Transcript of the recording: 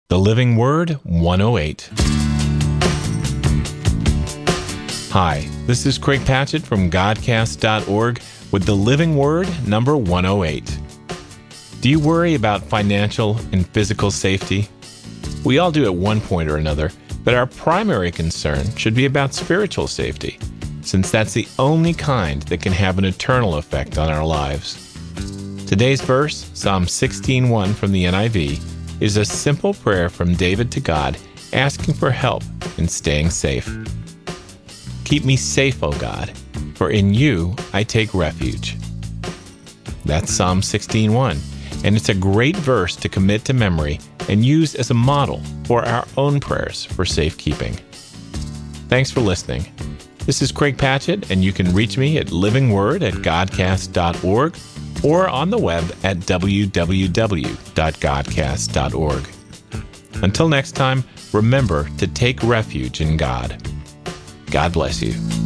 The Living Word 108. Hi, this is Craig Patchett from Godcast.org with the Living Word number 108. Do you worry about financial and physical safety? We all do at one point or another, but our primary concern should be about spiritual safety, since that's the only kind that can have an eternal effect on our lives. Today's verse, Psalm 16:1 from the NIV, is a simple prayer from David to God, asking for help in staying safe. Keep me safe, O God, for in you I take refuge. That's Psalm 16:1, and it's a great verse to commit to memory and use as a model for our own prayers for safekeeping. Thanks for listening. This is Craig Patchett, and you can reach me at livingword@godcast.org or on the web at www.godcast.org. Until next time, remember to take refuge in God. God bless you.